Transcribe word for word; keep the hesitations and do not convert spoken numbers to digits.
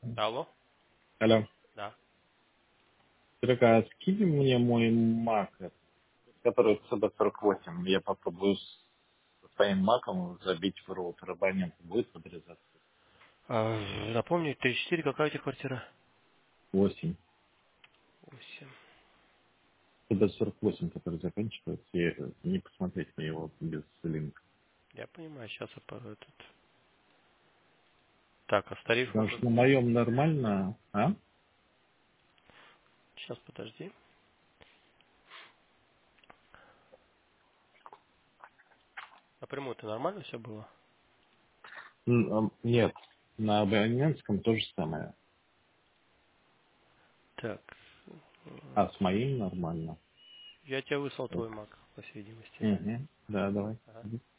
Алло? Алло. Да. Серега, скинь мне мой Mac, который си би сорок восемь. Я попробую с своим маком забить в роутер. Абонент будет подрезаться. А, напомню, тридцать четыре, какая у тебя квартира? восемь. Восемь. си би сорок восемь, который заканчивается. И не посмотреть на его без линка. Я понимаю, сейчас я по- этот... Так, а с тарифом Потому что? что на моем нормально, а? Сейчас, подожди. Напрямую ты нормально все было? Н- а, Нет, на абонентском то же самое. Так. м, А с моим нормально. Я тебе выслал Вот. твой мак, по всей видимости. Мгм. Да, давай. Ага. Мгм.